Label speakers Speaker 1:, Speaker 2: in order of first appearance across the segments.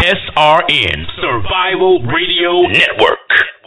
Speaker 1: SRN Survival Radio Network.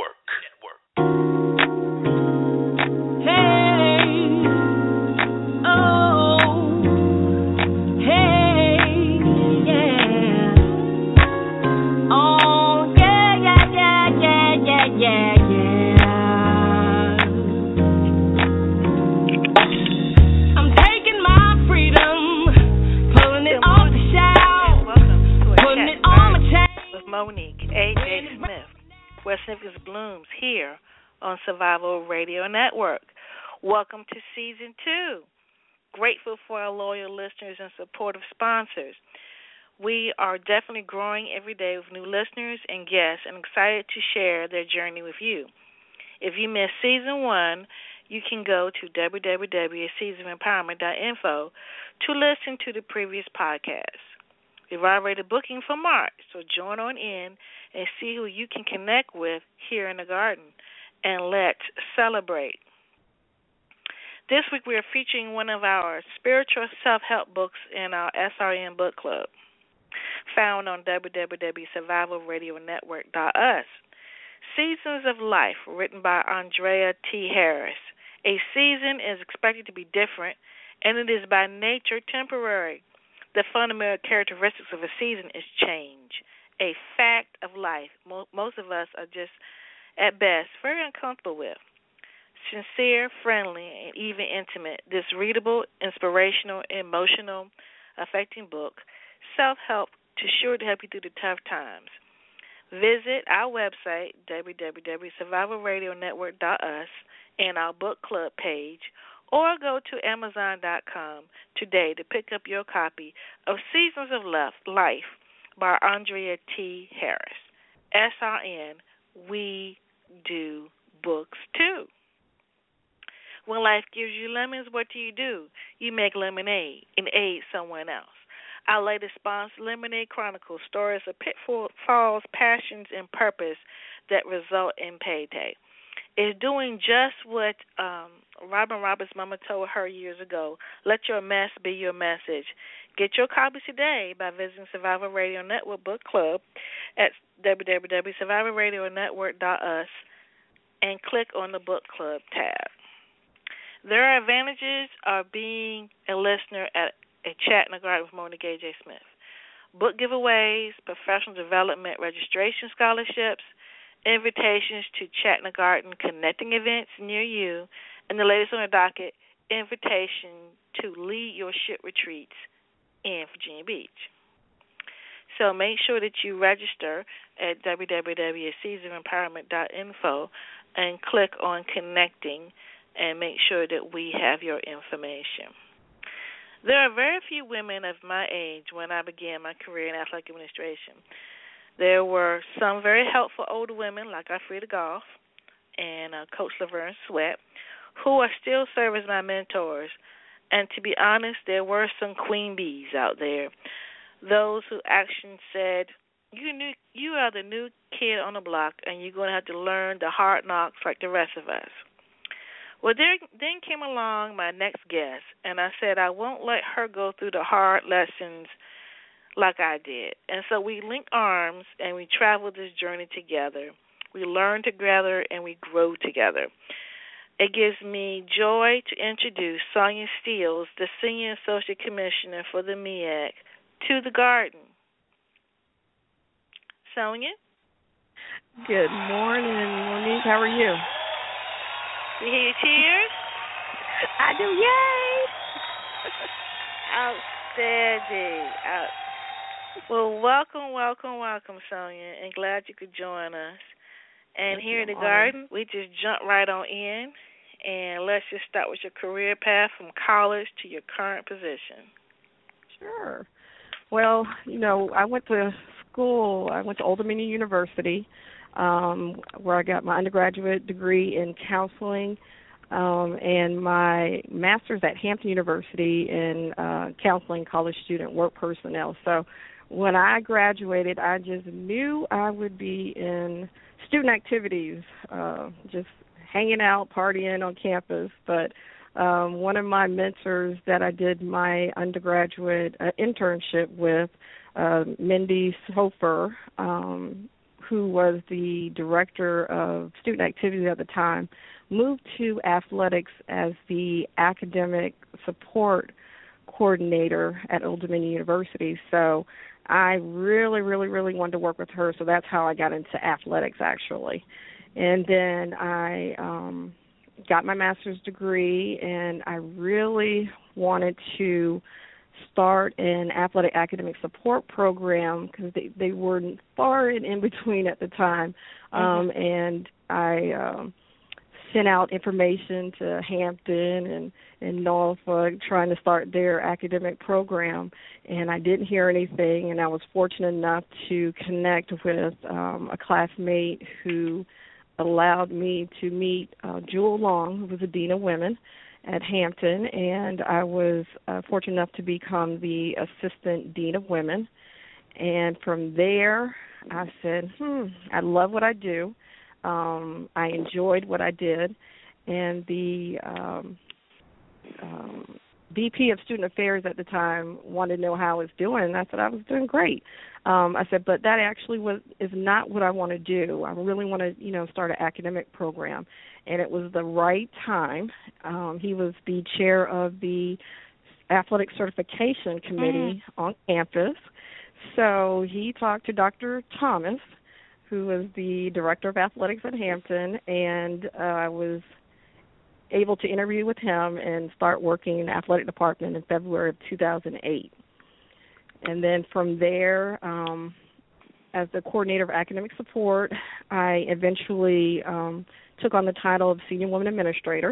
Speaker 2: Monique A.J. Smith, where Significance Blooms here on Survival Radio Network. Welcome to Season 2. Grateful for our loyal listeners and supportive sponsors. We are definitely growing every day with new listeners and guests and excited to share their journey with you. If you missed Season 1, you can go to www.seasonofempowerment.info to listen to the previous podcasts. We've already booking for March, so join on in and see who you can connect with here in the garden, and let's celebrate. This week we are featuring one of our spiritual self-help books in our SRN book club, found on www.survivalradionetwork.us. Seasons of Life, written by Andrea T. Harris. A season is expected to be different, and it is by nature temporary. The fundamental characteristics of a season is change, a fact of life most of us are just, at best, very uncomfortable with. Sincere, friendly, and even intimate, this readable, inspirational, emotional, affecting book, self-help, sure to help you through the tough times. Visit our website, www.survivalradionetwork.us, and our book club page, or go to Amazon.com today to pick up your copy of Seasons of Life by Andrea T. Harris. SRN, we do books too. When life gives you lemons, what do? You make lemonade and aid someone else. Our latest sponsor, Lemonade Chronicles, stories of pitfalls, passions, and purpose that result in payday. Is doing just what Robin Roberts' mama told her years ago. Let your mess be your message. Get your copy today by visiting Survival Radio Network Book Club at www.survivalradionetwork.us and click on the Book Club tab. There are advantages of being a listener at a Chat in the Garden with Monique A.J. Smith. Book giveaways, professional development registration scholarships, invitations to Chat in the Garden connecting events near you, and the latest on the docket, invitation to lead your ship retreats in Virginia Beach. So make sure that you register at www.seasonofempowerment.info and click on connecting and make sure that we have your information. There are very few women of my age when I began my career in athletic administration. There were some very helpful older women like Alfreda Goff and Coach Laverne Sweat, who are still serve as my mentors. And to be honest, there were some queen bees out there, those who actually said, you are the new kid on the block, and you're going to have to learn the hard knocks like the rest of us. Well, then came along my next guest, and I said I won't let her go through the hard lessons like I did. And so we linked arms, and we traveled this journey together. We learn together, and we grow together. It gives me joy to introduce Sonia Steele, the Senior Associate Commissioner for the MEAC, to the garden. Sonia?
Speaker 3: Good morning, Monique. How are you?
Speaker 2: You hear your cheers?
Speaker 3: I do. Yay!
Speaker 2: Outstanding. Well, welcome, Sonia, and glad you could join us. And here in the garden, we just jump right on in, and let's just start with your career path from college to your current position.
Speaker 3: Sure. Well, I went to school. I went to Old Dominion University, where I got my undergraduate degree in counseling and my master's at Hampton University in counseling, college student, work personnel. So when I graduated, I just knew I would be in student activities, just hanging out, partying on campus. But one of my mentors that I did my undergraduate internship with Mindy Sofer, who was the director of student activities at the time, moved to athletics as the academic support coordinator at Old Dominion University. So I really, really, really wanted to work with her, so that's how I got into athletics, actually. And then I got my master's degree, and I really wanted to start an athletic academic support program because they were far and in between at the time. And I sent out information to Hampton and Norfolk trying to start their academic program, and I didn't hear anything, and I was fortunate enough to connect with a classmate who allowed me to meet Jewel Long, who was the Dean of Women at Hampton, and I was fortunate enough to become the Assistant Dean of Women. And from there, I said, I love what I do. I enjoyed what I did, and the VP of Student Affairs at the time wanted to know how I was doing, and I said I was doing great. I said, but that actually is not what I want to do. I really want to, start an academic program, and it was the right time. He was the chair of the Athletic Certification Committee on campus, so he talked to Dr. Thomas, who was the director of athletics at Hampton, and I was able to interview with him and start working in the athletic department in February of 2008. And then from there, as the coordinator of academic support, I eventually took on the title of Senior Woman Administrator.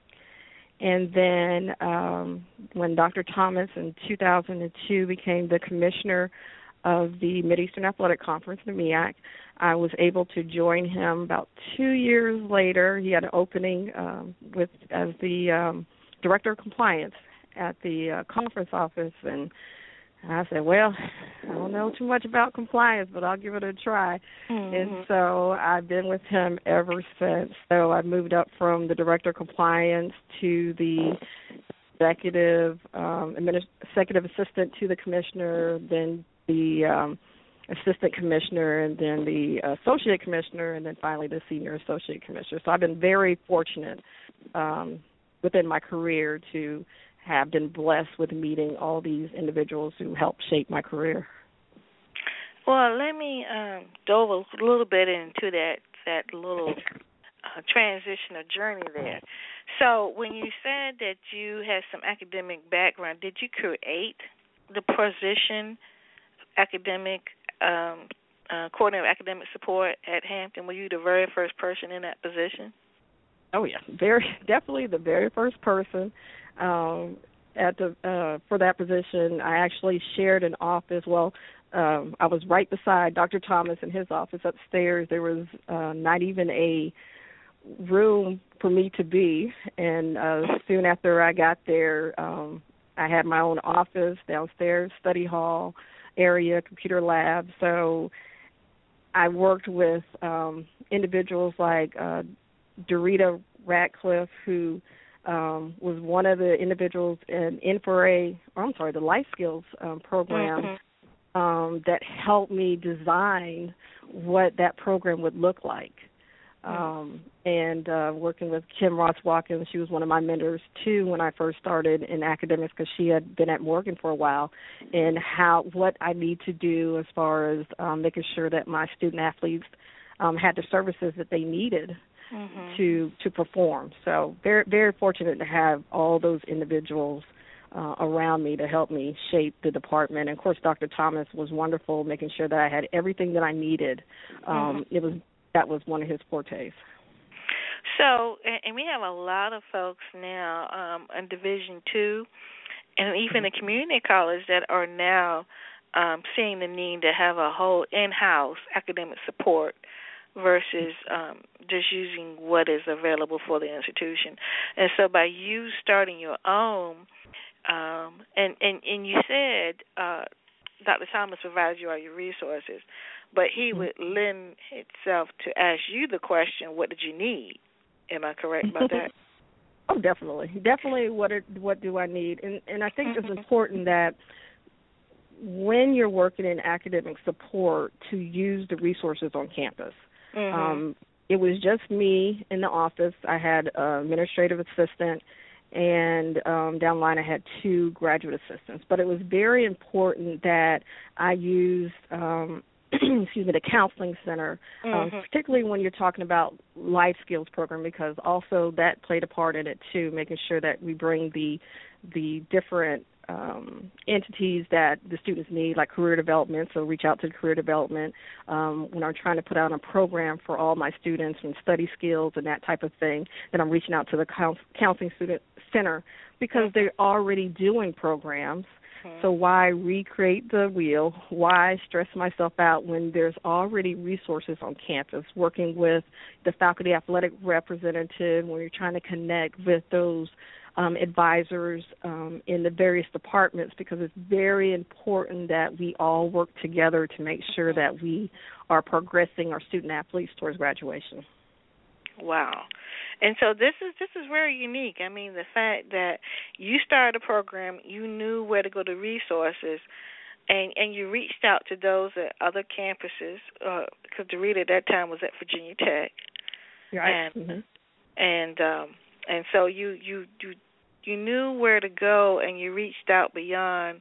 Speaker 3: And then when Dr. Thomas in 2002 became the commissioner of the Mideastern Athletic Conference, the MEAC, I was able to join him about 2 years later. He had an opening as the director of compliance at the conference office, and I said, well, I don't know too much about compliance, but I'll give it a try. And so I've been with him ever since. So I moved up from the director of compliance to the executive assistant to the commissioner, then the assistant commissioner, and then the associate commissioner, and then finally the senior associate commissioner. So I've been very fortunate within my career to have been blessed with meeting all these individuals who helped shape my career.
Speaker 2: Well, let me delve a little bit into that little transition or journey there. So when you said that you had some academic background, did you create the position academic coordinator of academic support at Hampton? Were you the very first person in that position?
Speaker 3: Oh yeah, definitely the very first person for that position. I actually shared an office. Well, I was right beside Dr. Thomas in his office upstairs. There was not even a room for me to be, and soon after I got there, I had my own office downstairs, study hall area, computer lab. So I worked with individuals like Dorita Ratcliffe, who was one of the individuals in the Life Skills program that helped me design what that program would look like. And working with Kim Ross-Watkins, she was one of my mentors too when I first started in academics, because she had been at Morgan for a while, and what I need to do as far as making sure that my student athletes had the services that they needed to perform. So very, very fortunate to have all those individuals around me to help me shape the department. And of course, Dr. Thomas was wonderful, making sure that I had everything that I needed. That was one of his fortes.
Speaker 2: So, and we have a lot of folks now in Division II and even the community college that are now seeing the need to have a whole in-house academic support versus just using what is available for the institution. And so by you starting your own, and you said Dr. Thomas provides you all your resources, but he would lend itself to ask you the question, what did you need? Am I correct about that?
Speaker 3: Oh, definitely. Definitely what do I need? And I think it's important that when you're working in academic support, to use the resources on campus. It was just me in the office. I had an administrative assistant, and down the line I had 2 graduate assistants. But it was very important that I used the counseling center, particularly when you're talking about life skills program, because also that played a part in it too, making sure that we bring the different entities that the students need, like career development, so reach out to career development. When I'm trying to put out a program for all my students and study skills and that type of thing, then I'm reaching out to the counseling student center because they're already doing programs. So why recreate the wheel? Why stress myself out when there's already resources on campus, working with the faculty athletic representative when you're trying to connect with those advisors in the various departments, because it's very important that we all work together to make sure that we are progressing our student athletes towards graduation.
Speaker 2: Wow. And so this is very unique. I mean, the fact that you started a program, you knew where to go to resources, and you reached out to those at other campuses, because Dorita at that time was at Virginia Tech.
Speaker 3: Right.
Speaker 2: And so you knew where to go, and you reached out beyond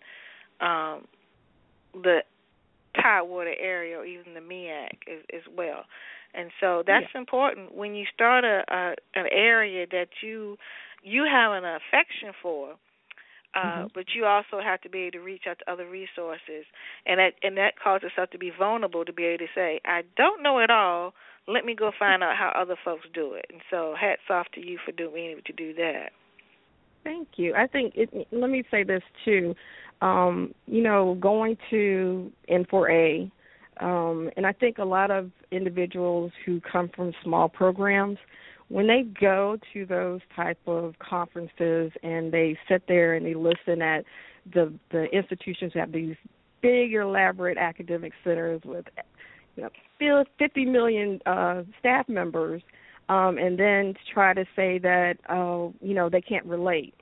Speaker 2: the Tidewater area or even the MEAC as well. And so that's important when you start an area that you have an affection for, but you also have to be able to reach out to other resources, and that causes us to be vulnerable, to be able to say, I don't know it all. Let me go find out how other folks do it. And so hats off to you for being able to do that.
Speaker 3: Thank you. I think, let me say this too, going to N4A, and I think a lot of individuals who come from small programs, when they go to those type of conferences and they sit there and they listen at the institutions that have these big, elaborate academic centers with 50 million staff members, and then try to say that, they can't relate.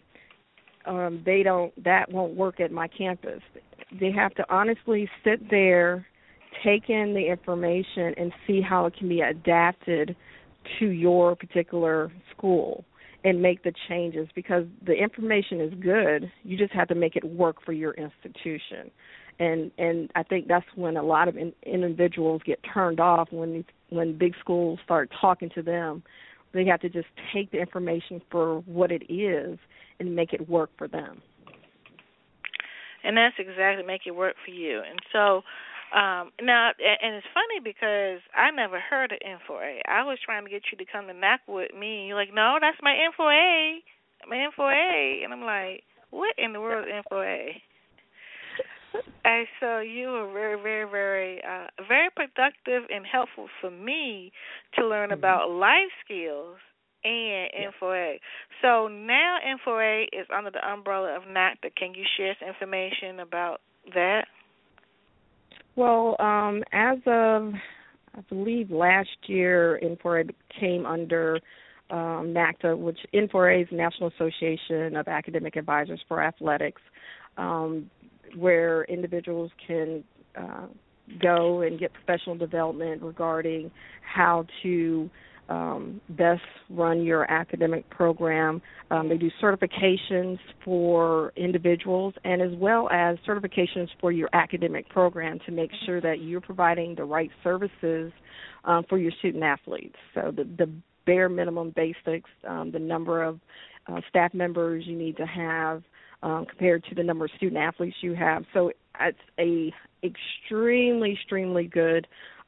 Speaker 3: That won't work at my campus. They have to honestly sit there, take in the information, and see how it can be adapted to your particular school and make the changes, because the information is good. You just have to make it work for your institution. And I think that's when a lot of individuals get turned off, when big schools start talking to them. They have to just take the information for what it is and make it work for them.
Speaker 2: And that's exactly, make it work for you. And so now, and it's funny because I never heard of N4A. I was trying to get you to come to NAC with me. You're like, no, that's my N4A. My N4A. And I'm like, what in the world is N4A? And so you were very, very, very, very productive and helpful for me to learn about life skills and N4A. So now N4A is under the umbrella of NACDA. Can you share some information about that?
Speaker 3: Well, as of, I believe, last year, N4A came under NACDA, which N4A is the National Association of Academic Advisors for Athletics, where individuals can go and get professional development regarding how to best run your academic program. They do certifications for individuals and as well as certifications for your academic program to make sure that you're providing the right services for your student athletes. So the bare minimum basics, the number of staff members you need to have compared to the number of student athletes you have. So it's a extremely, extremely good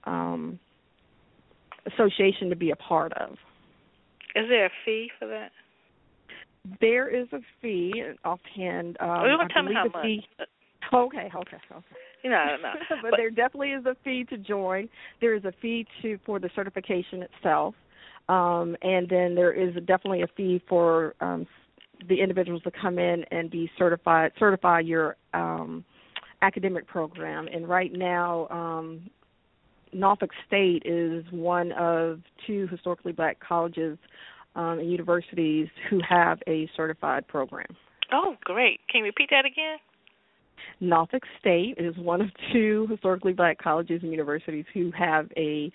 Speaker 3: association to be a part of.
Speaker 2: Is there a fee for that?
Speaker 3: There is a fee offhand.
Speaker 2: You don't tell me how much.
Speaker 3: Okay.
Speaker 2: No.
Speaker 3: but there definitely is a fee to join. There is a fee for the certification itself, and then there is definitely a fee for the individuals to come in and be certify your academic program. And right now, Norfolk State is one of 2 historically black colleges and universities who have a certified program.
Speaker 2: Oh, great. Can you repeat that again?
Speaker 3: Norfolk State is one of two historically black colleges and universities who have a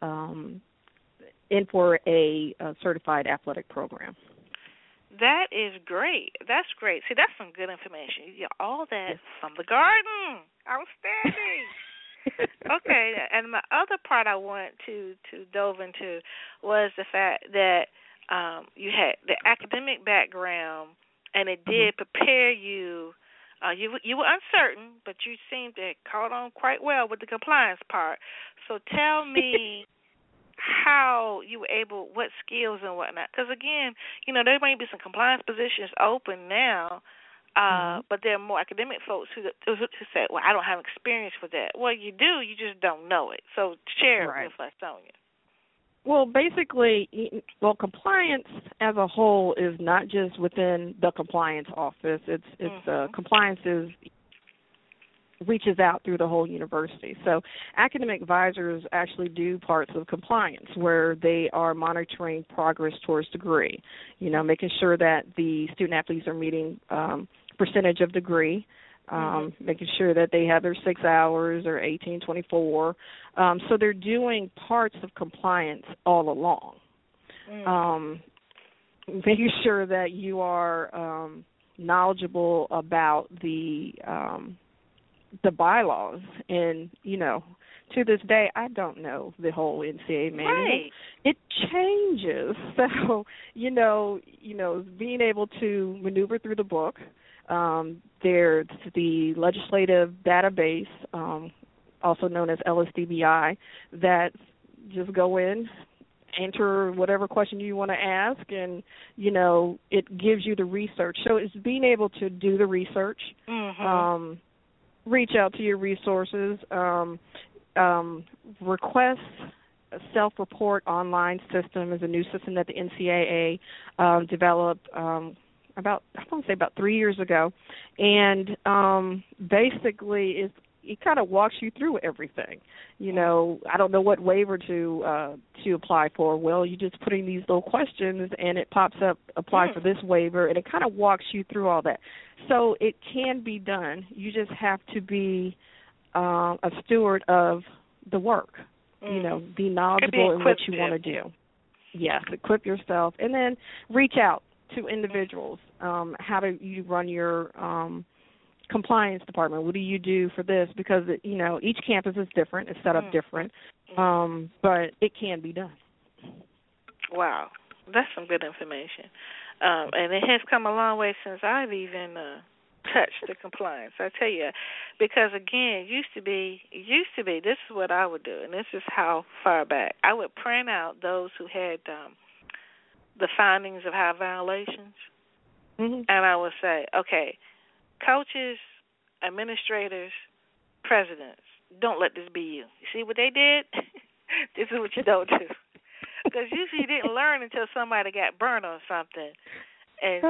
Speaker 3: in for a certified athletic program.
Speaker 2: That is great. That's great. See, that's some good information. You get all that from the garden. Outstanding. Okay, and my other part I want to delve into was the fact that you had the academic background, and it did prepare you. You were uncertain, but you seemed to have caught on quite well with the compliance part. So tell me how you were able, what skills and whatnot. Because, again, there might be some compliance positions open now, but there are more academic folks who say, well, I don't have experience with that. Well, you do, you just don't know it. So share it with us, Sonia.
Speaker 3: Well, basically, compliance as a whole is not just within the compliance office. It's compliance reaches out through the whole university. So academic advisors actually do parts of compliance where they are monitoring progress towards degree, making sure that the student athletes are meeting percentage of degree, making sure that they have their 6 hours or 18, 24. So they're doing parts of compliance all along, making sure that you are knowledgeable about the bylaws. And, to this day, I don't know the whole NCAA manual.
Speaker 2: Right.
Speaker 3: It changes. So, being able to maneuver through the book. There's the legislative database, also known as LSDBI, that just go in, enter whatever question you want to ask, and, it gives you the research. So it's being able to do the research, reach out to your resources, request a self-report online system is a new system that the NCAA developed about 3 years ago, and basically it kind of walks you through everything. I don't know what waiver to apply for. Well, you just put in these little questions, and it pops up, apply for this waiver, and it kind of walks you through all that. So it can be done. You just have to be a steward of the work. Be knowledgeable in what you want to do. Yes, equip yourself, and then reach out to individuals. How do you run your compliance department? What do you do for this? Because each campus is different, it's set up different, but it can be done.
Speaker 2: Wow, that's some good information, and it has come a long way since I've even touched the compliance. I tell you, because again, it used to be. This is what I would do, and this is how far back I would print out those who had the findings of high violations, and I would say, okay, coaches, administrators, presidents, don't let this be you. You see what they did? This is what you don't do. Because usually you didn't learn until somebody got burnt on something. And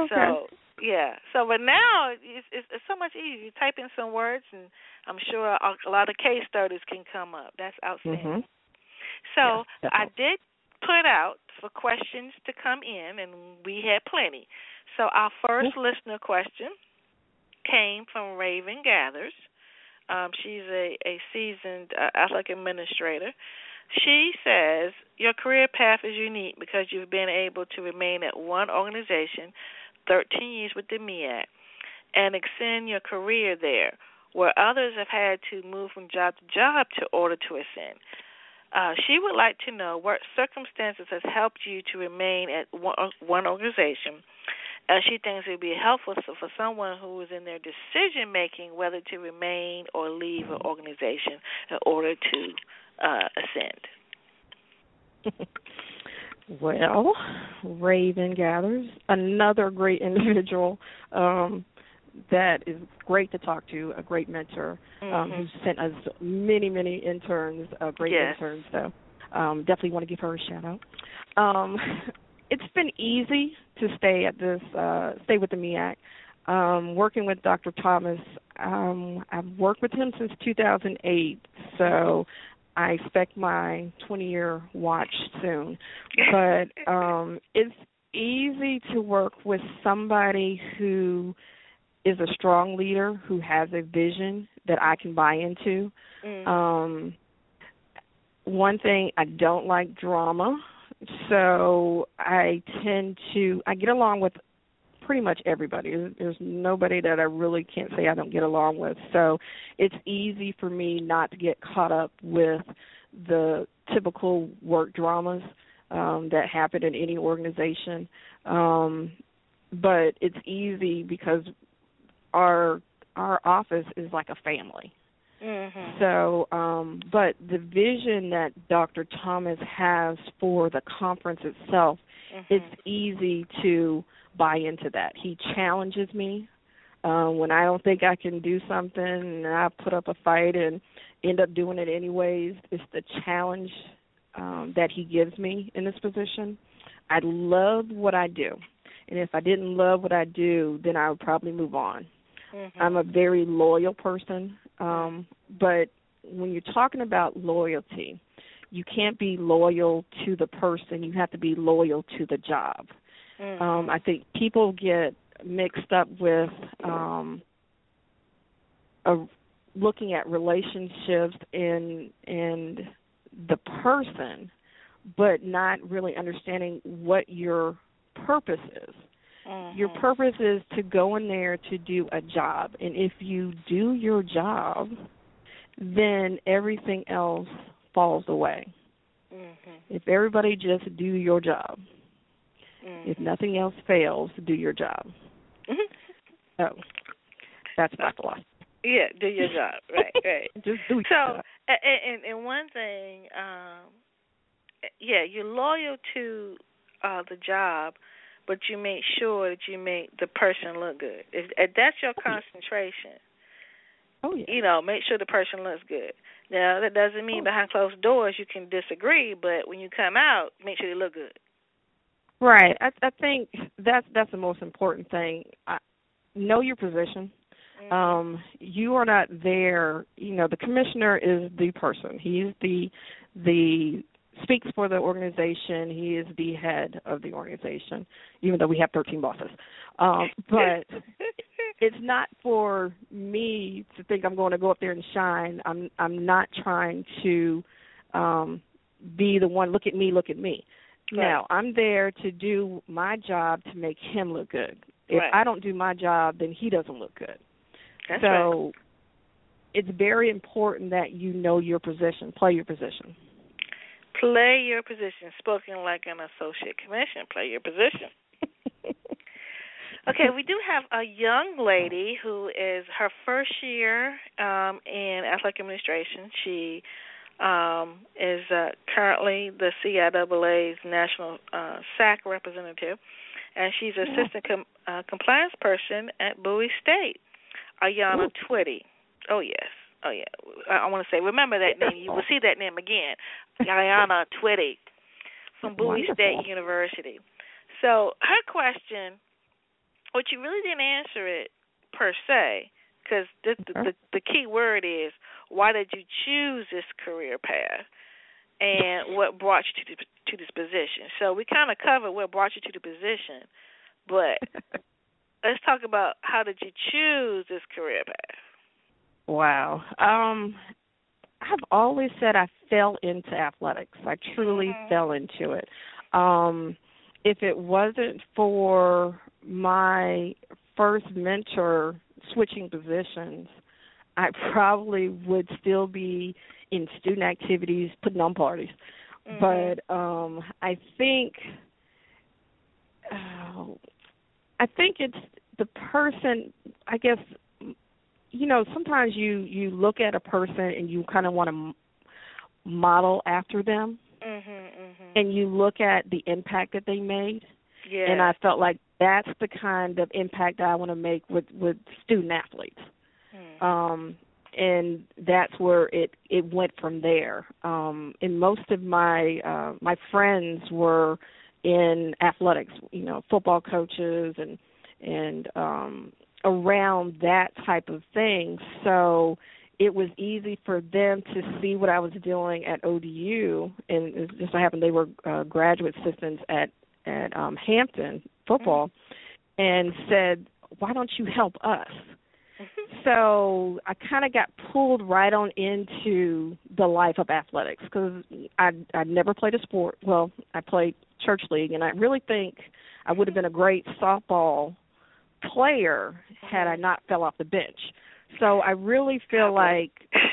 Speaker 2: but now it's so much easier. You type in some words, and I'm sure a lot of case studies can come up. That's outstanding. So I did put out for questions to come in, and we had plenty. So our first listener question came from Raven Gathers. She's a seasoned athletic administrator. She says, your career path is unique because you've been able to remain at one organization 13 years with the MEAC and extend your career there, where others have had to move from job to job in order to ascend. She would like to know what circumstances has helped you to remain at one organization. She thinks it would be helpful for someone who is in their decision-making whether to remain or leave an organization in order to ascend.
Speaker 3: Well, Raven Gathers, another great individual that is great to talk to, a great mentor who's sent us many, many interns, great interns. So definitely want to give her a shout-out. It's been easy to stay with the MEAC. Working with Dr. Thomas, I've worked with him since 2008, so I expect my 20-year watch soon. But it's easy to work with somebody who is a strong leader who has a vision that I can buy into. One thing, I don't like drama, so I get along with pretty much everybody. There's nobody that I really can't say I don't get along with. So it's easy for me not to get caught up with the typical work dramas that happen in any organization. But it's easy because our office is like a family. So, but the vision that Dr. Thomas has for the conference itself, it's easy to buy into that. He challenges me when I don't think I can do something, and I put up a fight and end up doing it anyways. It's the challenge that he gives me in this position. I love what I do, and if I didn't love what I do, then I would probably move on. I'm a very loyal person, but when you're talking about loyalty, you can't be loyal to the person. You have to be loyal to the job. I think people get mixed up with looking at relationships and the person, but not really understanding what your purpose is. Your purpose is to go in there to do a job, and if you do your job, then everything else falls away. If everybody just do your job, if nothing else fails, do your job. So that's my philosophy.
Speaker 2: Yeah, do your job. Right.
Speaker 3: Just do your job.
Speaker 2: And one thing, you're loyal to the job, but you make sure that you make the person look good. If that's your concentration, make sure the person looks good. Now, that doesn't mean behind closed doors you can disagree, but when you come out, make sure they look good.
Speaker 3: Right. I think that's the most important thing. Know your position. You are not there. The commissioner is the person. He's the speaks for the organization. He is the head of the organization, even though we have 13 bosses. But it's not for me to think I'm going to go up there and shine. I'm not trying to be the one, look at me. Right. Now, I'm there to do my job to make him look good. If I don't do my job, then he doesn't look good.
Speaker 2: That's
Speaker 3: so it's very important that you know your position, play your position.
Speaker 2: Play your position. Spoken like an associate commission. Play your position. Okay, we do have a young lady who is her first year in athletic administration. She is currently the CIAA's national SAC representative, and she's assistant compliance person at Bowie State, Ayanna Twitty. Oh, yes. Oh, yeah. I want to say, remember that name. You will see that name again, Ayanna Twitty from Bowie State University. So her question, which you really didn't answer it per se, because the key word is, why did you choose this career path, and what brought you to this position? So we kind of covered what brought you to the position, but let's talk about how did you choose this career path?
Speaker 3: Wow. I've always said I fell into athletics. I truly fell into it. If it wasn't for my first mentor switching positions, I probably would still be in student activities, putting on parties. But I think it's the person, I guess. Sometimes you look at a person and you kind of want to model after them, and you look at the impact that they made. Yeah. And I felt like that's the kind of impact I want to make with student athletes. And that's where it went from there. And most of my friends were in athletics, football coaches and around that type of thing. So it was easy for them to see what I was doing at ODU, and it just so happened they were graduate assistants at Hampton football, and said, why don't you help us? So I kind of got pulled right on into the life of athletics because I'd never played a sport. Well, I played church league, and I really think I would have been a great softball player had I not fell off the bench. So I really feel like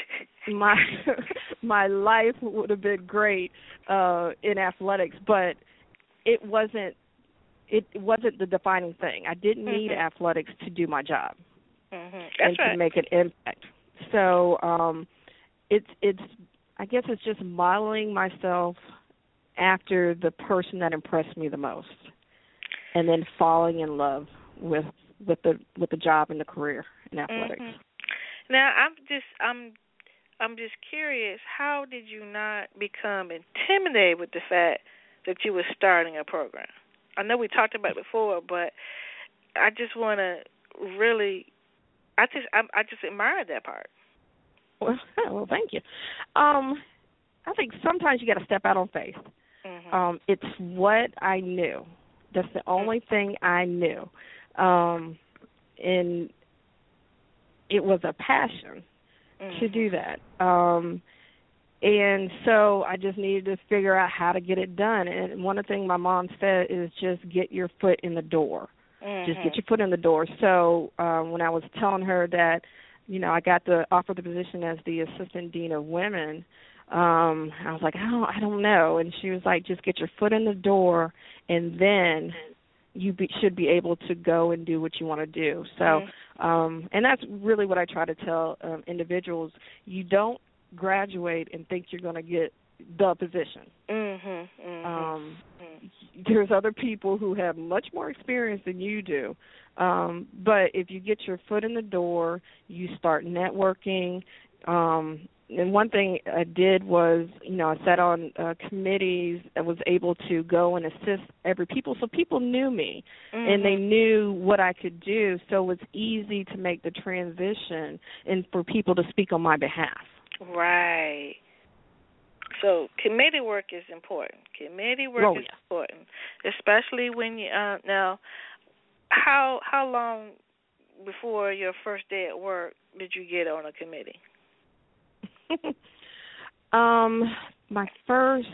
Speaker 3: my life would have been great in athletics, but it wasn't the defining thing. I didn't need athletics to do my job and to make an impact. So it's I guess it's just modeling myself after the person that impressed me the most, and then falling in love with the job and the career in athletics.
Speaker 2: Now I'm just curious, how did you not become intimidated with the fact that you were starting a program? I know we talked about it before, but I just want to really, I just admired that part.
Speaker 3: Well, thank you. I think sometimes you got to step out on faith. It's what I knew. That's the only thing I knew. And it was a passion to do that. And so I just needed to figure out how to get it done. And one of the things my mom said is just get your foot in the door. Just get your foot in the door. So when I was telling her that, I got to offer the position as the assistant dean of women, I was like, I don't know. And she was like, just get your foot in the door, and then you should be able to go and do what you want to do. So, and that's really what I try to tell individuals. You don't graduate and think you're going to get the position. There's other people who have much more experience than you do. But if you get your foot in the door, you start networking. And one thing I did was, I sat on committees and was able to go and assist people. So people knew me, and they knew what I could do. So it was easy to make the transition and for people to speak on my behalf.
Speaker 2: Right. So committee work is important. Committee work is important, especially when you now. How long before your first day at work did you get on a committee?
Speaker 3: My first.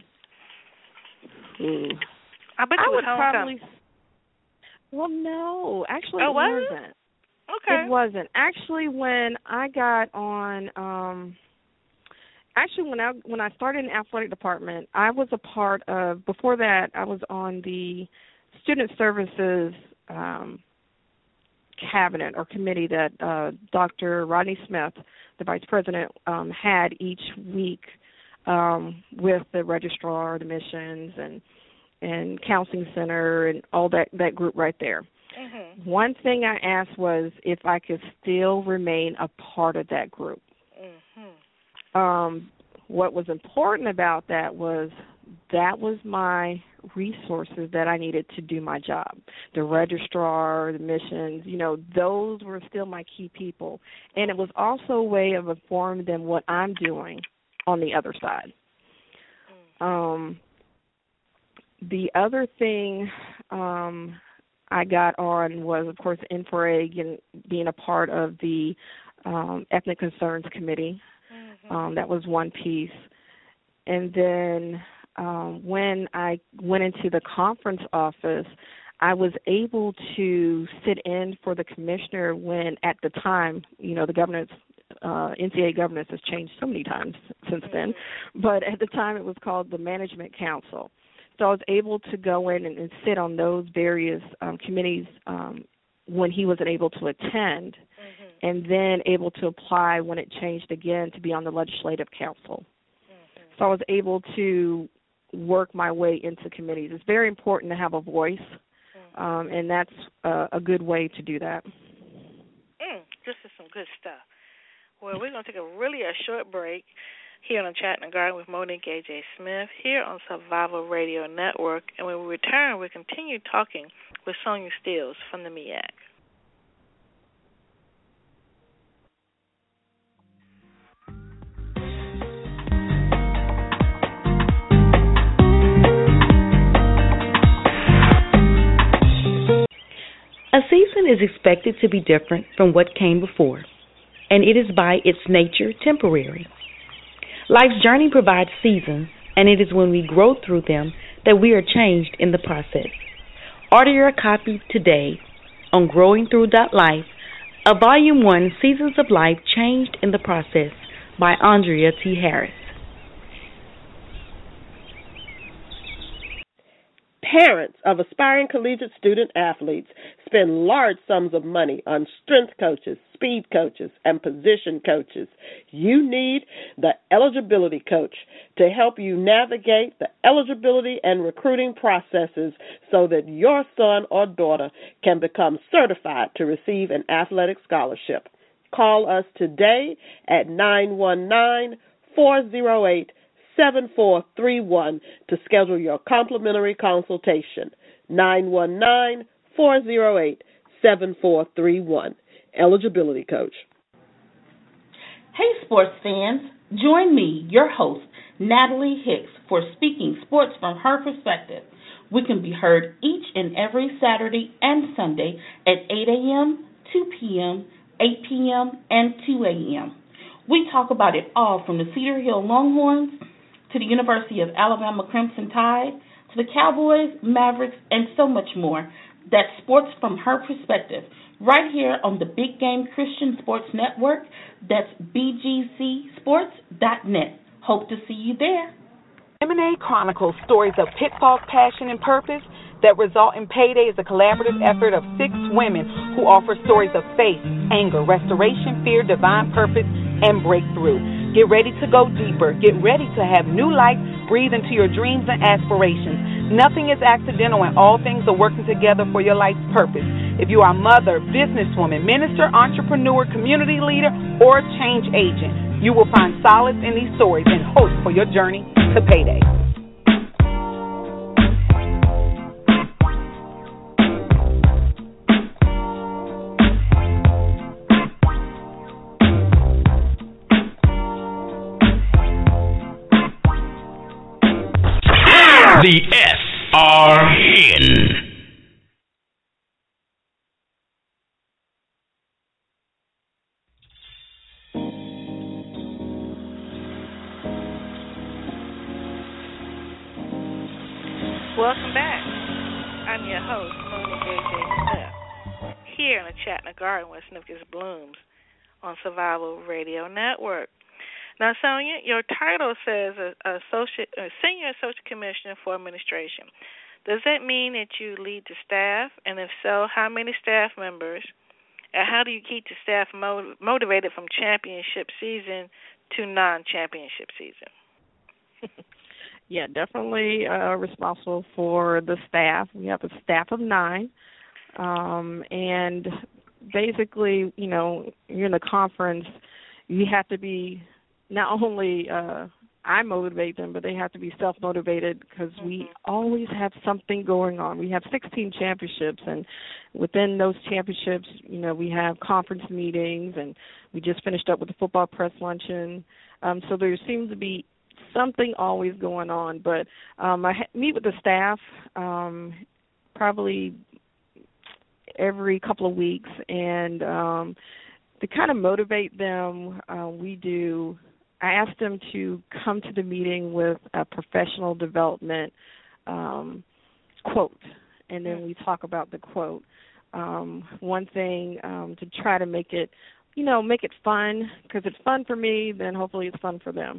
Speaker 2: I bet you was homecoming.
Speaker 3: Well, no, actually,
Speaker 2: it
Speaker 3: wasn't.
Speaker 2: Okay.
Speaker 3: It wasn't. Actually, when I got on, when I started in the athletic department, I was a part of. Before that, I was on the student services cabinet or committee that Dr. Rodney Smith, the vice president, had each week with the registrar, the missions, and counseling center, and all that group right there. One thing I asked was if I could still remain a part of that group. What was important about that was my resources that I needed to do my job. The registrar, the missions, those were still my key people. And it was also a way of informing them what I'm doing on the other side. The other thing I got on was, of course, InfoReg and being a part of the Ethnic Concerns Committee. That was one piece. And then when I went into the conference office, I was able to sit in for the commissioner when, at the time, the governance, NCAA governance has changed so many times since then, but at the time it was called the Management Council. So I was able to go in and sit on those various committees when he wasn't able to attend, and then able to apply when it changed again to be on the Legislative Council. So I was able to work my way into committees. It's very important to have a voice, and that's a good way to do that.
Speaker 2: This is some good stuff. Well, we're going to take a short break here on Chatting the Garden with Monique A.J. Smith here on Survival Radio Network. And when we return, we'll continue talking with Sonia Stills from the MEAC.
Speaker 4: A safe season is expected to be different from what came before, and it is by its nature temporary. Life's journey provides seasons, and it is when we grow through them that we are changed in the process. Order your copy today on growingthrough.life of Volume 1, Seasons of Life Changed in the Process by Andrea T. Harris.
Speaker 5: Parents of aspiring collegiate student athletes spend large sums of money on strength coaches, speed coaches, and position coaches. You need the eligibility coach to help you navigate the eligibility and recruiting processes so that your son or daughter can become certified to receive an athletic scholarship. Call us today at 919-408-7431 to schedule your complimentary consultation. 919-408-7431. Eligibility Coach.
Speaker 6: Hey, sports fans. Join me, your host, Natalie Hicks, for Speaking Sports from Her Perspective. We can be heard each and every Saturday and Sunday at 8 a.m., 2 p.m., 8 p.m., and 2 a.m. We talk about it all from the Cedar Hill Longhorns to the University of Alabama Crimson Tide, to the Cowboys, Mavericks, and so much more. That's Sports from Her Perspective, right here on the Big Game Christian Sports Network. That's bgcsports.net. Hope to see you there.
Speaker 7: Lemonade chronicles stories of pitfalls, passion, and purpose that result in payday is a collaborative effort of 6 women who offer stories of faith, anger, restoration, fear, divine purpose, and breakthrough. Get ready to go deeper. Get ready to have new life breathe into your dreams and aspirations. Nothing is accidental, and all things are working together for your life's purpose. If you are a mother, businesswoman, minister, entrepreneur, community leader, or change agent, you will find solace in these stories and hope for your journey to payday.
Speaker 1: The SRN.
Speaker 2: Welcome back. I'm your host, Mooney J.J. Smith, here in the Chattanooga Garden where Snippets blooms on Survival Radio Network. Now, Sonia, your title says Senior Associate Commissioner for Administration. Does that mean that you lead the staff? And if so, how many staff members? And how do you keep the staff motivated from championship season to non-championship season?
Speaker 3: Yeah, definitely responsible for the staff. We have a staff of 9. And basically, you know, you're in a conference, you have to be not only I motivate them, but they have to be self-motivated because we always have something going on. We have 16 championships, and within those championships, you know, we have conference meetings, and we just finished up with the football press luncheon. So there seems to be something always going on. But I meet with the staff probably every couple of weeks, and to kind of motivate them, I asked them to come to the meeting with a professional development quote, and then we talk about the quote. One thing to try to make it fun, because it's fun for me, then hopefully it's fun for them.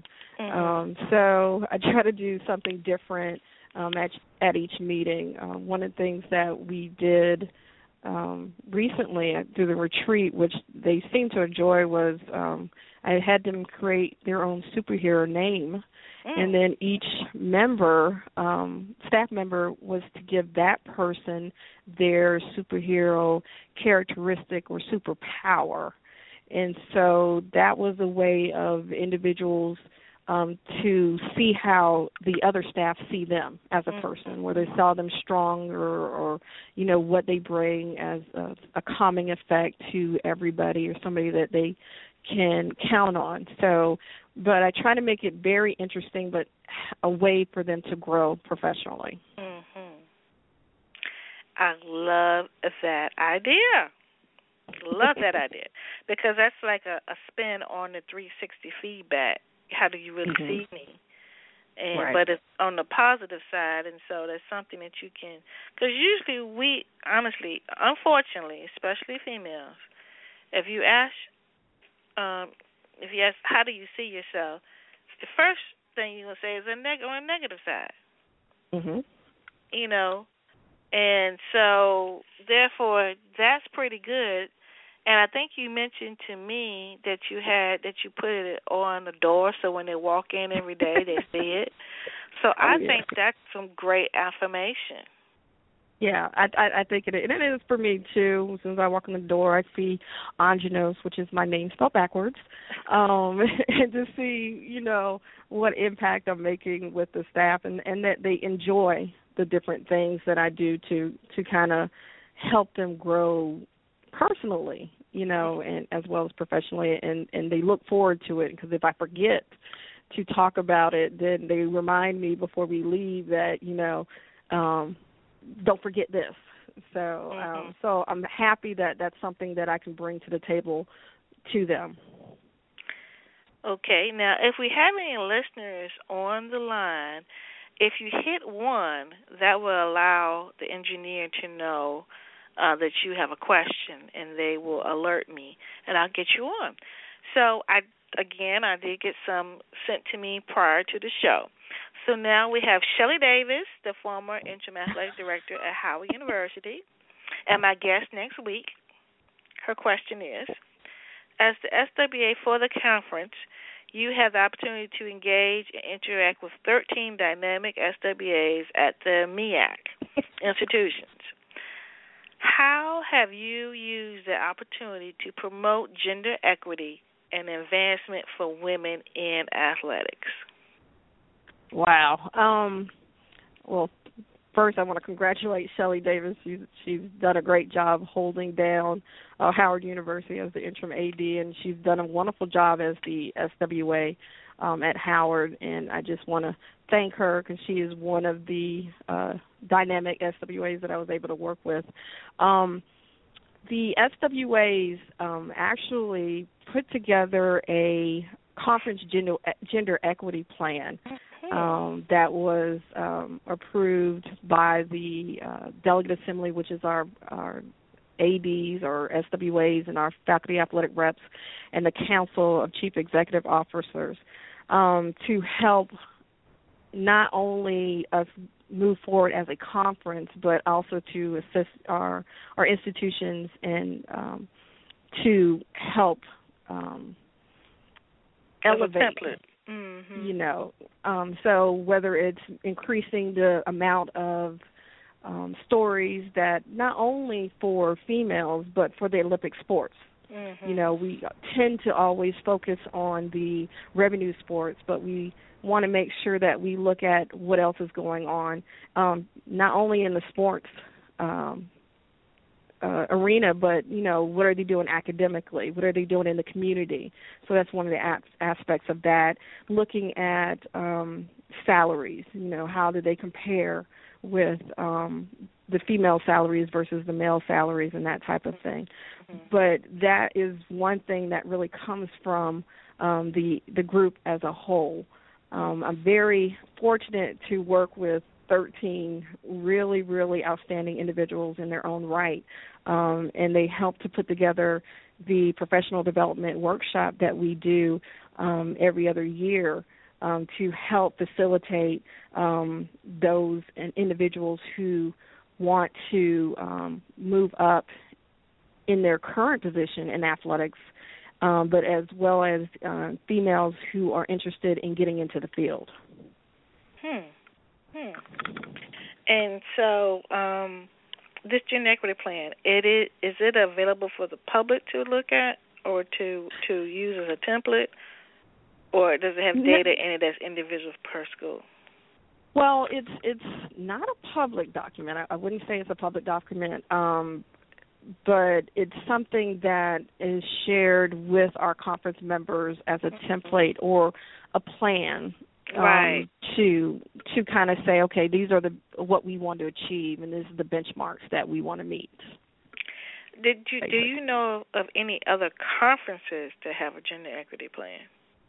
Speaker 3: So I try to do something different at each meeting. One of the things that we did recently through the retreat, which they seemed to enjoy, was I had them create their own superhero name, and then each member, staff member, was to give that person their superhero characteristic or superpower. And so that was a way of individuals to see how the other staff see them as a person, where they saw them stronger or you know, what they bring as a calming effect to everybody or somebody that they can count on. So, but I try to make it very interesting, but a way for them to grow professionally.
Speaker 2: I love that idea. Love that idea, because that's like a spin on the 360 feedback. How do you really see me? And
Speaker 3: Right.
Speaker 2: but it's on the positive side, and so that's something that you can. Because usually we, honestly, unfortunately, especially females, if you ask how do you see yourself, the first thing you're gonna say is on the negative side.
Speaker 3: Mhm.
Speaker 2: You know, and so therefore that's pretty good. And I think you mentioned to me that you put it on the door so when they walk in every day they see it. So I think that's some great affirmation.
Speaker 3: Yeah, I think it is. And it is for me, too. As soon as I walk in the door, I see Anjanos, which is my name spelled backwards, and to see, what impact I'm making with the staff and that they enjoy the different things that I do to kind of help them grow personally, and as well as professionally, and they look forward to it, because if I forget to talk about it, then they remind me before we leave that, don't forget this. So so I'm happy that that's something that I can bring to the table to them.
Speaker 2: Okay, now if we have any listeners on the line, if you hit 1, that will allow the engineer to know that you have a question, and they will alert me, and I'll get you on. So I did get some sent to me prior to the show. So now we have Shelly Davis, the former interim athletic director at Howard University, and my guest next week. Her question is, as the SWA for the conference, you have the opportunity to engage and interact with 13 dynamic SWAs at the MEAC institutions. How have you used the opportunity to promote gender equity and advancement for women in athletics?
Speaker 3: Wow. Well, first I want to congratulate Shelly Davis. She's done a great job holding down Howard University as the interim AD, and she's done a wonderful job as the SWA at Howard, and I just want to thank her because she is one of the dynamic SWAs that I was able to work with. The SWAs actually put together a conference gender equity plan that was approved by the Delegate Assembly, which is our ADs or SWAs and our faculty athletic reps, and the Council of Chief Executive Officers to help not only us move forward as a conference, but also to assist our institutions and to help elevate. So whether it's increasing the amount of stories that not only for females but for the Olympic sports. We tend to always focus on the revenue sports, but we want to make sure that we look at what else is going on, not only in the sports arena, but, what are they doing academically? What are they doing in the community? So that's one of the aspects of that. Looking at salaries, how do they compare with the female salaries versus the male salaries and that type of thing. But that is one thing that really comes from the group as a whole. I'm very fortunate to work with 13 really, really outstanding individuals in their own right, and they help to put together the professional development workshop that we do every other year to help facilitate those individuals who want to move up in their current position in athletics, but as well as females who are interested in getting into the field.
Speaker 2: And so this gender equity plan, is it available for the public to look at or to use as a template, or does it have data in it that's individual per school?
Speaker 3: Well, it's not a public document. I wouldn't say it's a public document, but it's something that is shared with our conference members as a template or a plan to to kind of say, okay, these are what we want to achieve, and these are the benchmarks that we want to meet.
Speaker 2: Do you know of any other conferences that have a gender equity plan?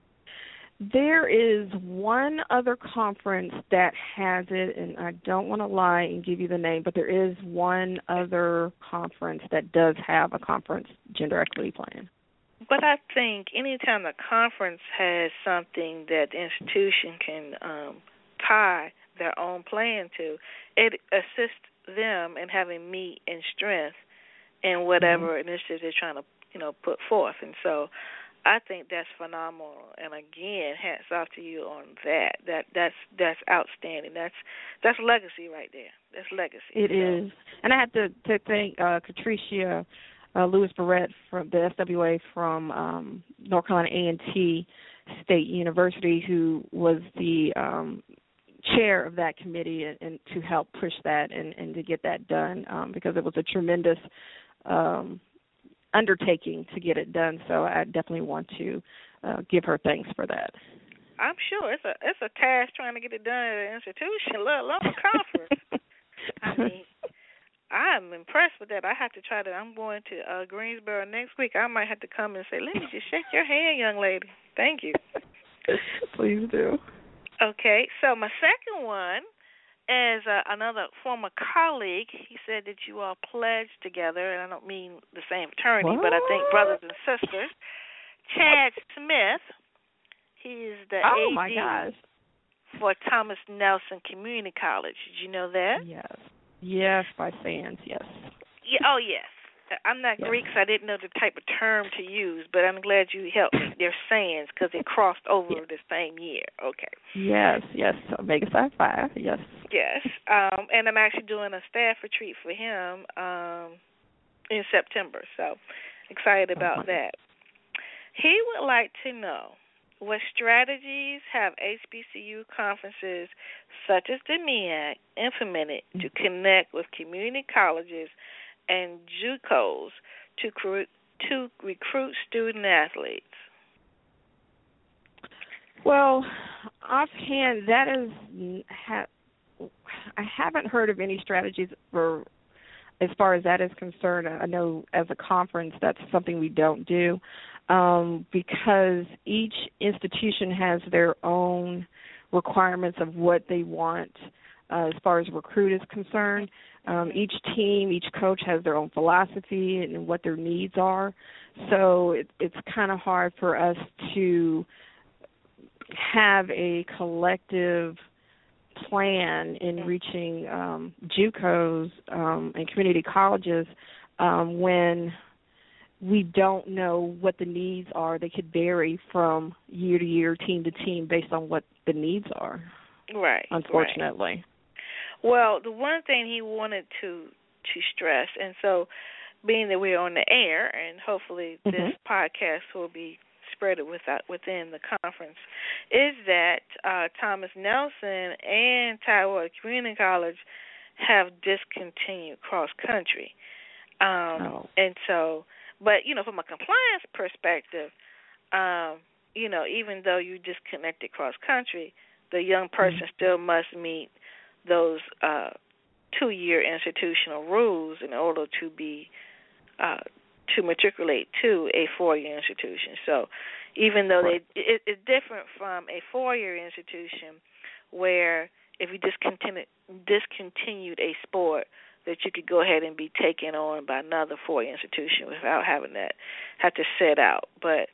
Speaker 3: There is one other conference that has it, and I don't want to lie and give you the name, but there is one other conference that does have a conference gender equity plan.
Speaker 2: But I think anytime the conference has something that the institution can tie their own plan to, it assists them in having meat and strength in whatever initiative they're trying to, put forth. And so I think that's phenomenal. And again, hats off to you on that. That's outstanding. That's legacy right there. That's legacy.
Speaker 3: It is. And I have to thank Katricia Lewis Barrett from the SWA from North Carolina A&T State University, who was the chair of that committee, and to help push that and to get that done, because it was a tremendous undertaking to get it done. So I definitely want to give her thanks for that.
Speaker 2: I'm sure it's a task trying to get it done at an institution, let alone a conference. I mean, I'm impressed with that. I have to try that. I'm going to Greensboro next week. I might have to come and say, let me just shake your hand, young lady. Thank you.
Speaker 3: Please do.
Speaker 2: Okay, so my second one is another former colleague. He said that you all pledged together, and I don't mean the same fraternity, but I think brothers and sisters. Chad Smith, he's the AD for Thomas Nelson Community College. Did you know that?
Speaker 3: Yes. Yes, by fans, yes.
Speaker 2: Yeah, oh, yes. I'm not Greek, so I didn't know the type of term to use, but I'm glad you helped me. They're sayings because they crossed over the same year. Okay.
Speaker 3: Yes. Omega Psi Phi, yes.
Speaker 2: Yes. And I'm actually doing a staff retreat for him in September, so excited about that. He would like to know what strategies have HBCU conferences such as the MEAC implemented to connect with community colleges and JUCOs to recruit student athletes?
Speaker 3: Well, offhand, that is, I haven't heard of any strategies for, as far as that is concerned. I know as a conference that's something we don't do, because each institution has their own requirements of what they want as far as recruit is concerned. Each team, each coach has their own philosophy and what their needs are. So it's kind of hard for us to have a collective plan in reaching JUCOs and community colleges when we don't know what the needs are. They could vary from year to year, team to team, based on what the needs are.
Speaker 2: Right.
Speaker 3: Unfortunately.
Speaker 2: Right. Well, the one thing he wanted to stress, and so being that we're on the air, and hopefully this podcast will be spread within the conference, is that Thomas Nelson and Taiwan Community College have discontinued cross country, and so. But from a compliance perspective, even though you disconnected cross country, the young person still must meet those 2-year institutional rules in order to be to matriculate to a 4-year institution. So even though it's different from a 4-year institution where if you discontinued a sport, that you could go ahead and be taken on by another 4-year institution without having have to set out. But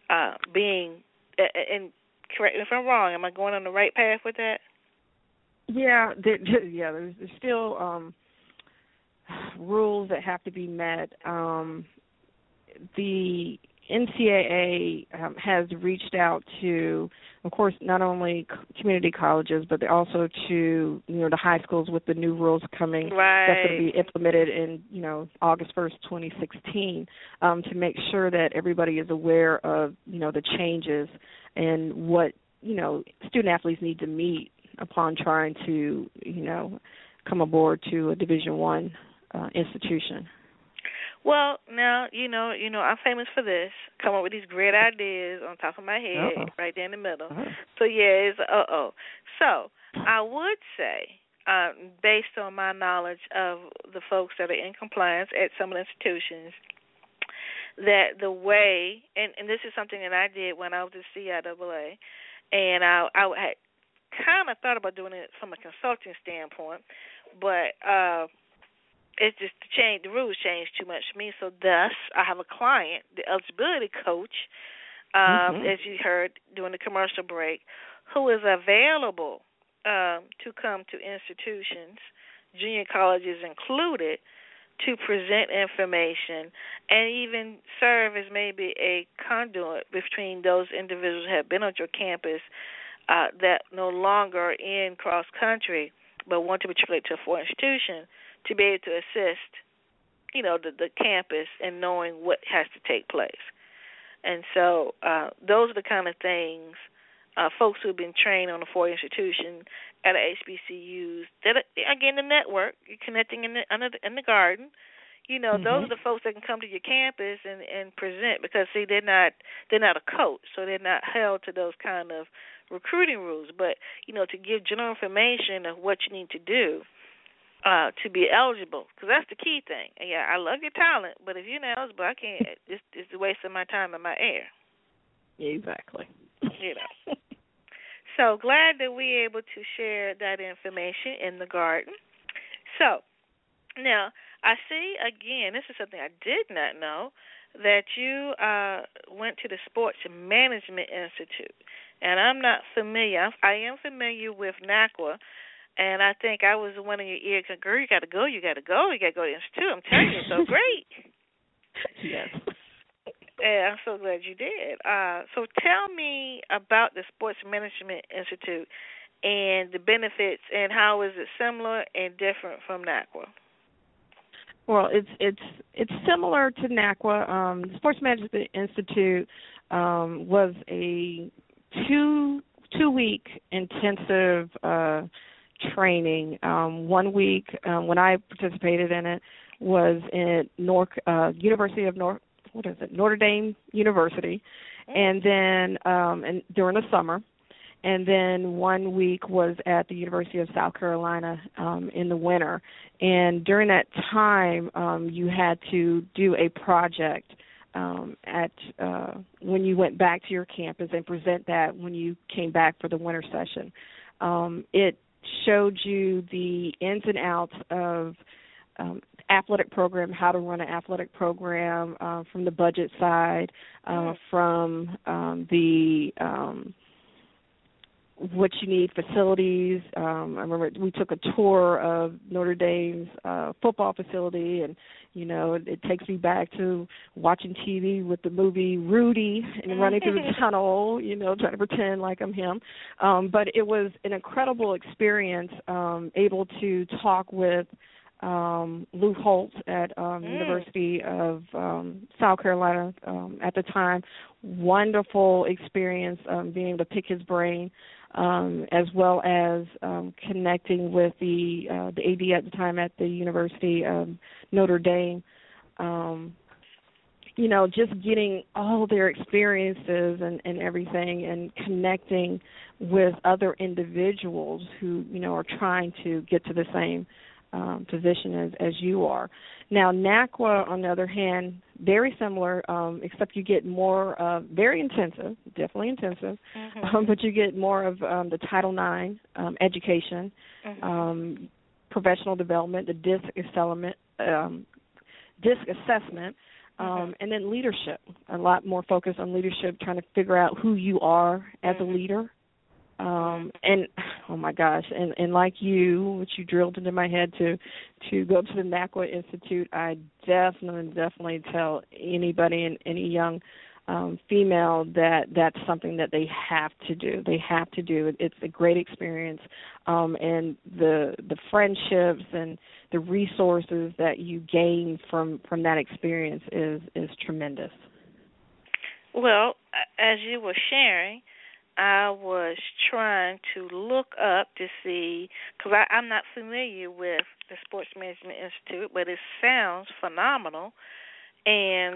Speaker 2: and correct me if I'm wrong, am I going on the right path with that?
Speaker 3: Yeah, there's still rules that have to be met. The NCAA has reached out to, of course, not only community colleges, but also to the high schools with the new rules coming that's going to be implemented in August 1st, 2016, to make sure that everybody is aware of the changes and what student athletes need to meet upon trying to come aboard to a Division I institution.
Speaker 2: Well, now, I'm famous for this. Come up with these great ideas on top of my head, right there in the middle. So, yeah, it's So, I would say, based on my knowledge of the folks that are in compliance at some of the institutions, that the way, and this is something that I did when I was at CIAA, and I had kind of thought about doing it from a consulting standpoint, but it's just the rules changed too much for me. So thus, I have a client, the eligibility coach, as you heard during the commercial break, who is available to come to institutions, junior colleges included, to present information and even serve as maybe a conduit between those individuals who have been on your campus that no longer are in cross country but want to matriculate to a foreign institution, to be able to assist, the campus in knowing what has to take place. And so those are the kind of things folks who've been trained on a foreign institution at a HBCUs, that, again, the network, you're connecting in the garden, those are the folks that can come to your campus and present, because, see, they're not a coach, so they're not held to those kind of recruiting rules. But, to give general information of what you need to do to be eligible, because that's the key thing. And, yeah, I love your talent, but if you're not eligible, I can't. It's a waste of my time and my air.
Speaker 3: Exactly.
Speaker 2: So glad that we're able to share that information in the garden. So now I see, again, this is something I did not know, that you went to the Sports Management Institute. And I'm not familiar. I am familiar with NACWA, and I think I was one of your ears. Girl, you got to go. You got to go to the institute. I'm telling you, it's so great.
Speaker 3: Yes.
Speaker 2: Yeah, I'm so glad you did. So tell me about the Sports Management Institute and the benefits, and how is it similar and different from NACWA?
Speaker 3: Well, it's similar to NACWA. The Sports Management Institute was a two-week intensive training. 1 week when I participated in it was at University of Notre Dame University, and then and during the summer, and then 1 week was at the University of South Carolina in the winter. And during that time, you had to do a project when you went back to your campus and present that when you came back for the winter session. It showed you the ins and outs of athletic program, how to run an athletic program from the budget side, from the what you need, facilities. I remember we took a tour of Notre Dame's football facility, and it takes me back to watching TV with the movie Rudy and running through the tunnel, trying to pretend like I'm him. But it was an incredible experience, able to talk with Lou Holtz at University of South Carolina at the time. Wonderful experience being able to pick his brain, as well as connecting with the AD at the time at the University of Notre Dame. Just getting all their experiences and everything, and connecting with other individuals who, are trying to get to the same position as you are. Now, NACWA, on the other hand, very similar, except you get more, very intensive, definitely intensive, but you get more of the Title IX education, professional development, the DISC assessment, and then leadership. A lot more focus on leadership, trying to figure out who you are as a leader. And oh my gosh, and like you, which you drilled into my head to go to the NACWA Institute, I definitely tell anybody and any young female that's something that they have to do. They have to do it. It's a great experience, and the friendships and the resources that you gain from that experience is tremendous.
Speaker 2: Well, as you were sharing, I was trying to look up to see, because I'm not familiar with the Sports Management Institute, but it sounds phenomenal, and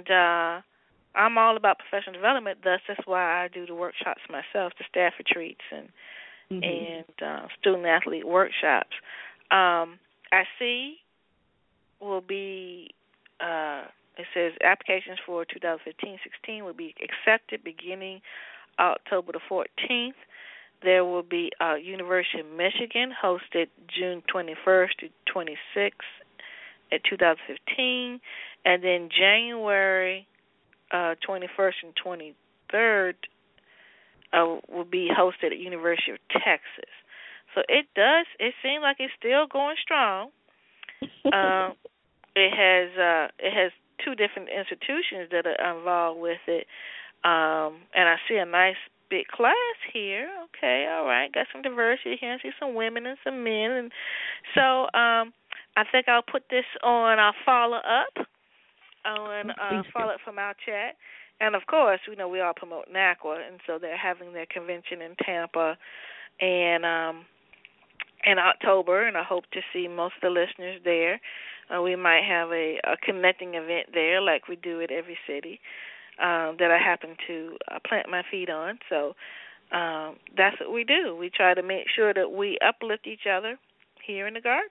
Speaker 2: I'm all about professional development. Thus, that's why I do the workshops myself, the staff retreats, and and student-athlete workshops. I see will be, it says applications for 2015-16 will be accepted beginning October the 14th. There will be University of Michigan hosted June 21st to 26th at 2015, and then January 21st and 23rd will be hosted at University of Texas. So it seems like it's still going strong. It has two different institutions that are involved with it, and I see a nice big class here. Okay, all right, got some diversity here. I see some women and some men, and so I think I'll put this on our follow up from our chat. And of course, we all promote NACWA, and so they're having their convention in Tampa and in October, and I hope to see most of the listeners there. We might have a connecting event there, like we do at every city, that I happen to plant my feet on. So that's what we do. We try to make sure that we uplift each other here in the Garden.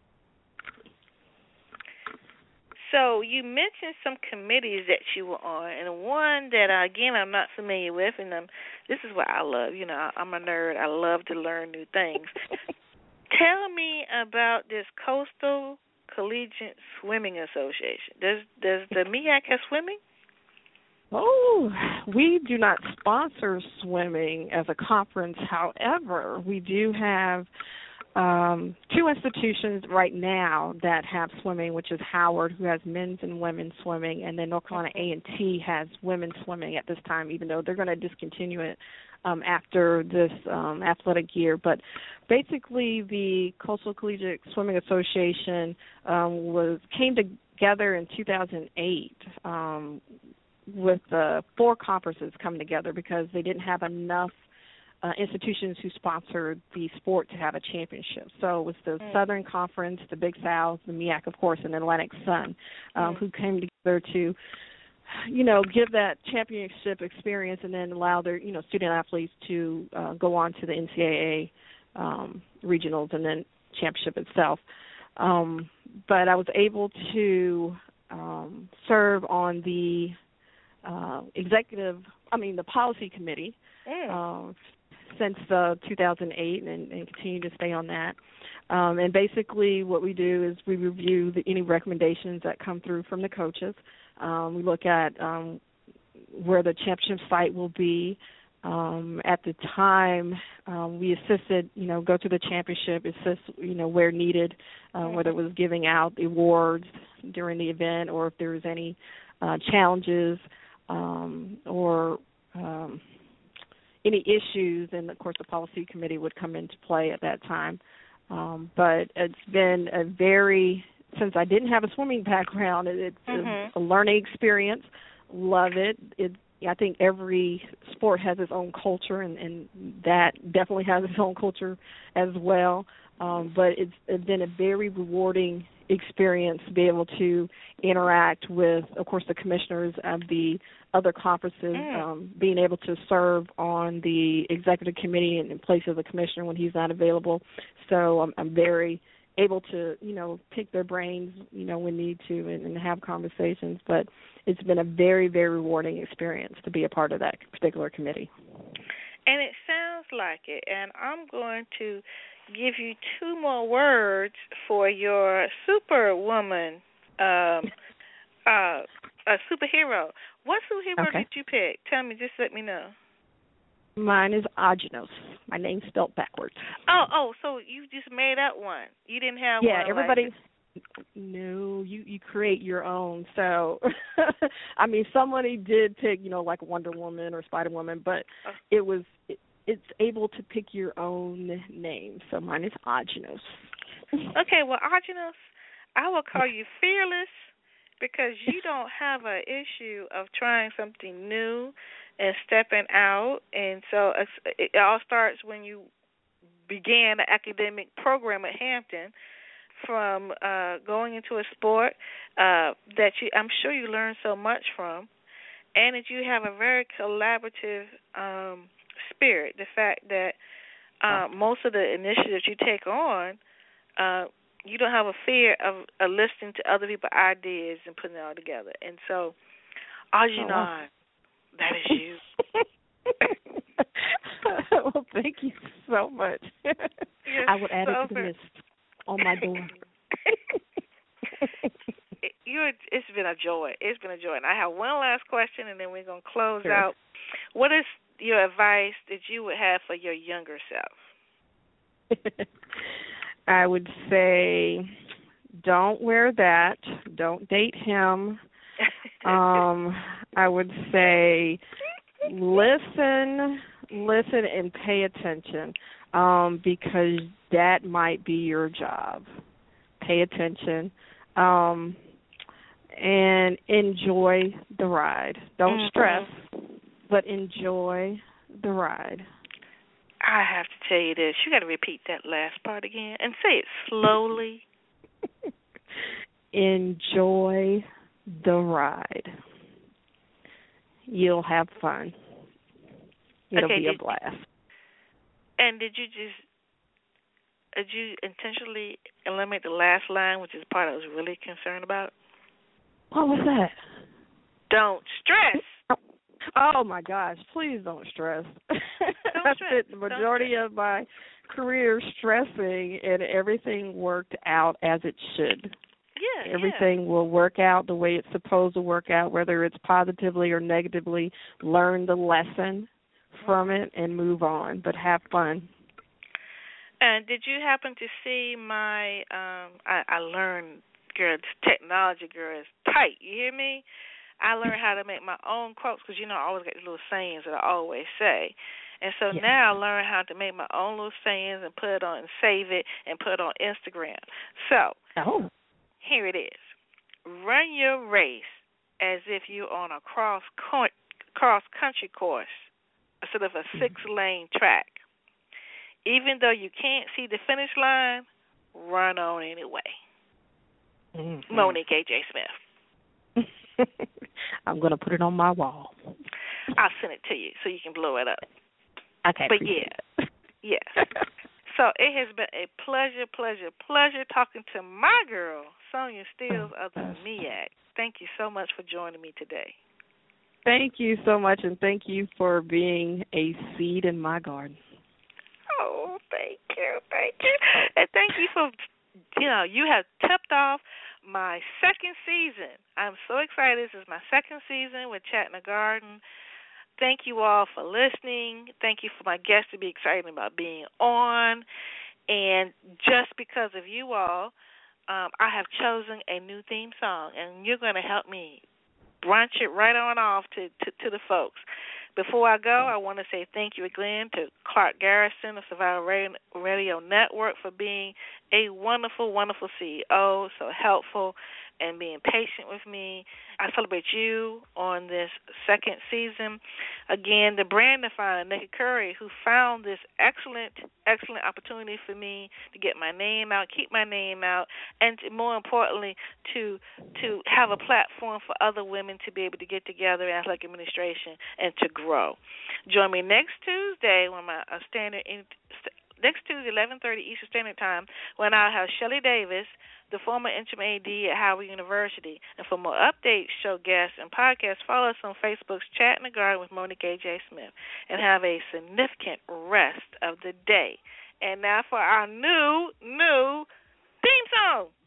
Speaker 2: So you mentioned some committees that you were on, and one that, again, I'm not familiar with, and this is what I love. I'm a nerd. I love to learn new things. Tell me about this Coastal Collegiate Swimming Association. Does the MEAC have swimming?
Speaker 3: Oh, we do not sponsor swimming as a conference. However, we do have two institutions right now that have swimming, which is Howard, who has men's and women's swimming, and then North Carolina A&T has women's swimming at this time, even though they're going to discontinue it after this athletic year. But basically, the Coastal Collegiate Swimming Association came together in 2008 with 4 conferences coming together because they didn't have enough institutions who sponsored the sport to have a championship. So it was the Southern Conference, the Big South, the MEAC, of course, and Atlantic Sun, who came together to, give that championship experience and then allow their, student athletes to go on to the NCAA regionals and then championship itself. But I was able to serve on the the policy committee since 2008 and continue to stay on that. And basically what we do is we review any recommendations that come through from the coaches. We look at where the championship site will be. At the time, we assisted, go to the championship, assist, where needed, whether it was giving out the awards during the event or if there was any challenges or any issues, and of course the policy committee would come into play at that time. But it's been since I didn't have a swimming background, it's a learning experience. Love it. I think every sport has its own culture, and that definitely has its own culture as well. But it's been a very rewarding experience to be able to interact with, of course, the commissioners of the other conferences, being able to serve on the executive committee in place of the commissioner when he's not available. So I'm very able to, pick their brains, when need to and have conversations. But it's been a very, very rewarding experience to be a part of that particular committee.
Speaker 2: And it sounds like it. And I'm going to give you 2 more words for your superwoman, a superhero. What superhero did you pick? Tell me, just let me know.
Speaker 3: Mine is Agenos. My name's spelled backwards.
Speaker 2: Oh, so you just made up one. You didn't have one.
Speaker 3: Yeah, everybody. No, you create your own. So, I mean, somebody did pick, like Wonder Woman or Spider Woman, but it's able to pick your own name. So mine is Agenos.
Speaker 2: Okay, well, Agenos, I will call you fearless because you don't have an issue of trying something new and stepping out. And so it all starts when you began the academic program at Hampton, from going into a sport that I'm sure you learned so much from, and that you have a very collaborative spirit. The fact that most of the initiatives you take on, you don't have a fear of listening to other people's ideas and putting it all together. And so, Ajinard, that is you.
Speaker 3: Well, thank you so much. I would add it to the list on my door.
Speaker 2: It's been a joy. It's been a joy. And I have one last question, and then we're going to close out. What is your advice that you would have for your younger self?
Speaker 3: I would say don't wear that. Don't date him. I would say listen and pay attention, because that might be your job. Pay attention, and enjoy the ride. Don't stress, but enjoy the ride.
Speaker 2: I have to tell you this. You got to repeat that last part again and say it slowly. Enjoy
Speaker 3: the ride. You'll have fun. It'll be a blast.
Speaker 2: And did you intentionally eliminate the last line, which is the part I was really concerned about?
Speaker 3: What was that?
Speaker 2: Don't stress.
Speaker 3: Oh my gosh, please don't stress. I spent the majority of my career stressing, and everything worked out as it should.
Speaker 2: Yeah,
Speaker 3: everything will work out the way it's supposed to work out, whether it's positively or negatively. Learn the lesson from it and move on, but have fun.
Speaker 2: And did you happen to see my, I learned, girl, technology, girl, is tight. You hear me? I learned how to make my own quotes because, I always got these little sayings that I always say. And so now I learned how to make my own little sayings and put it on and save it and put it on Instagram. So here it is. Run your race as if you're on a cross-country course instead of a 6-lane track. Even though you can't see the finish line, run on anyway. Monique A.J. Smith.
Speaker 3: I'm going to put it on my wall.
Speaker 2: I'll send it to you so you can blow it up.
Speaker 3: Okay.
Speaker 2: But yeah. So it has been a pleasure talking to my girl, Sonia Steele of the MEAC. Thank you so much for joining me today.
Speaker 3: Thank you so much, and thank you for being a seed in my garden.
Speaker 2: Oh, thank you. And thank you for, you have tipped off my second season. I'm so excited. This is my second season with Chat in the Garden. Thank you all for listening. Thank you for my guests to be excited about being on. And just because of you all, I have chosen a new theme song, and you're going to help me branch it right on off to the folks. Before I go, I want to say thank you again to Clark Garrison of Survivor Radio Network for being a wonderful, wonderful CEO, so helpful and being patient with me. I celebrate you on this second season. Again, the brand definer, Nikki Curry, who found this excellent opportunity for me to get my name out, keep my name out, and more importantly, to have a platform for other women to be able to get together in athletic administration and to grow. Join me next Tuesday when next Tuesday, 11:30 Eastern Standard Time, when I'll have Shelley Davis, the former interim AD at Howard University. And for more updates, show guests, and podcasts, follow us on Facebook's Chat in the Garden with Monique A.J. Smith. And have a significant rest of the day. And now for our new theme song.